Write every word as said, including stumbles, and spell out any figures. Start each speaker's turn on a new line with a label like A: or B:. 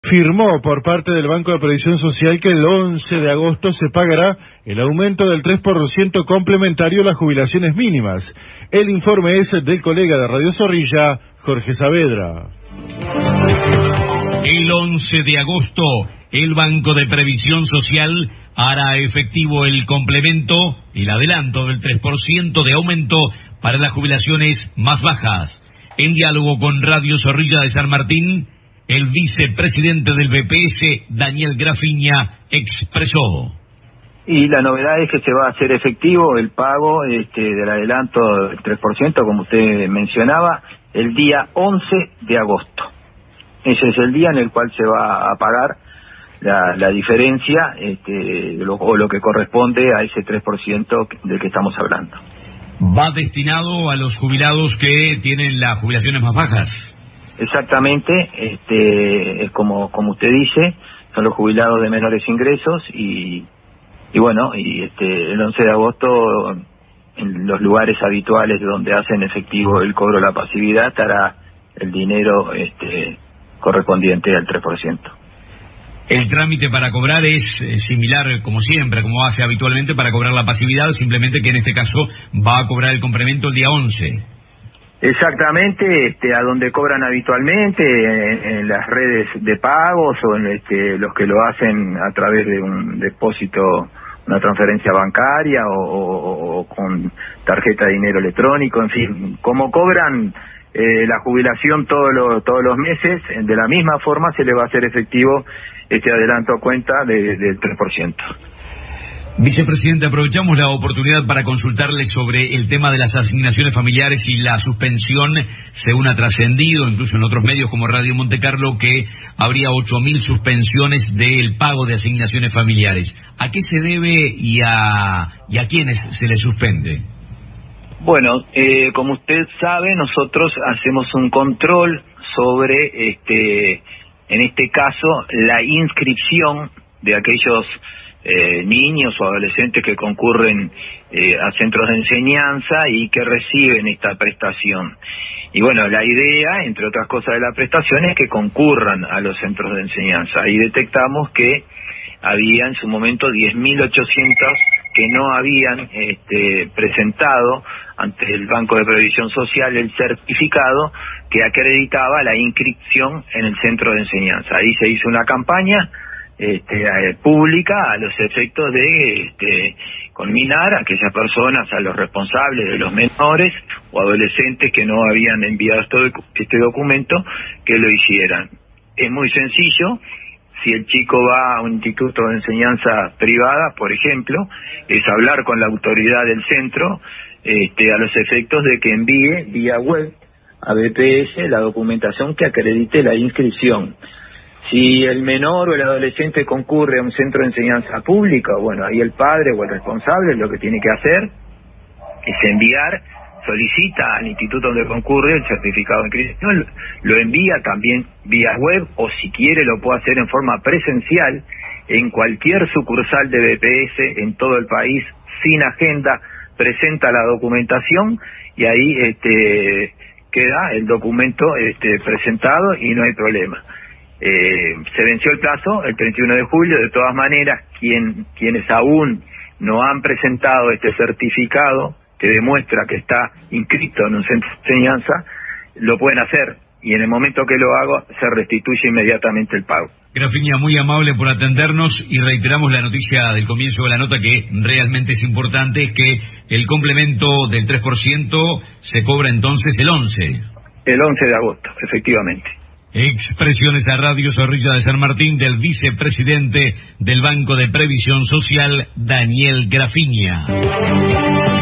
A: Firmó por parte del Banco de Previsión Social que el once de agosto se pagará el aumento del tres por ciento complementario a las jubilaciones mínimas. El informe es del colega de Radio Zorrilla, Jorge Saavedra.
B: El once de agosto, el Banco de Previsión Social hará efectivo el complemento y el adelanto del tres por ciento de aumento para las jubilaciones más bajas. En diálogo con Radio Zorrilla de San Martín, el vicepresidente del B P S, Daniel Grafiña, expresó.
C: Y la novedad es que se va a hacer efectivo el pago este, del adelanto del tres por ciento, como usted mencionaba, el día once de agosto. Ese es el día en el cual se va a pagar la, la diferencia este, lo, o lo que corresponde a ese tres por ciento del que estamos hablando.
B: ¿Va destinado a los jubilados que tienen las jubilaciones más bajas?
C: Exactamente, este, es como como usted dice, son los jubilados de menores ingresos y y bueno, y este el once de agosto en los lugares habituales donde hacen efectivo el cobro de la pasividad estará el dinero este correspondiente al tres por ciento.
B: El trámite para cobrar es similar, como siempre, como hace habitualmente para cobrar la pasividad, simplemente que en este caso va a cobrar el complemento el día once.
C: Exactamente, este, a donde cobran habitualmente, en, en las redes de pagos o en este, los que lo hacen a través de un depósito, una transferencia bancaria o, o, o con tarjeta de dinero electrónico, en fin, como cobran eh, la jubilación todos los, todos los meses, de la misma forma se le va a hacer efectivo este adelanto a cuenta de, del tres por ciento.
B: Vicepresidente, aprovechamos la oportunidad para consultarle sobre el tema de las asignaciones familiares y la suspensión, según ha trascendido, incluso en otros medios como Radio Montecarlo, que habría ocho mil suspensiones del pago de asignaciones familiares. ¿A qué se debe y a, y a quiénes se les suspende?
C: Bueno, eh, como usted sabe, nosotros hacemos un control sobre, este, en este caso, la inscripción de aquellos Eh, niños o adolescentes que concurren eh, a centros de enseñanza y que reciben esta prestación. Y bueno, la idea, entre otras cosas de la prestación, es que concurran a los centros de enseñanza. Y detectamos que había en su momento diez mil ochocientos que no habían este, presentado ante el Banco de Previsión Social el certificado que acreditaba la inscripción en el centro de enseñanza. Ahí se hizo una campaña Este, eh, pública a los efectos de este, conminar a aquellas personas, a los responsables de los menores o adolescentes que no habían enviado este, este documento, que lo hicieran. Es muy sencillo. Si el chico va a un instituto de enseñanza privada, por ejemplo, es hablar con la autoridad del centro este, a los efectos de que envíe vía web a B P S la documentación que acredite la inscripción. Si el menor o el adolescente concurre a un centro de enseñanza pública, bueno, ahí el padre o el responsable lo que tiene que hacer es enviar, solicita al instituto donde concurre el certificado de inscripción, lo envía también vía web o si quiere lo puede hacer en forma presencial en cualquier sucursal de B P S en todo el país, sin agenda, presenta la documentación y ahí este queda el documento este presentado y no hay problema. Eh, se venció el plazo el treinta y uno de julio, de todas maneras, quien, quienes aún no han presentado este certificado que demuestra que está inscrito en un centro de enseñanza, lo pueden hacer y en el momento que lo hago se restituye inmediatamente el pago.
B: Grafiña, muy amable por atendernos y reiteramos la noticia del comienzo de la nota que realmente es importante, es que el complemento del tres por ciento se cobra entonces el once.
C: El once de agosto, efectivamente.
B: Expresiones a Radio Zorrilla de San Martín del vicepresidente del Banco de Previsión Social, Daniel Grafiña.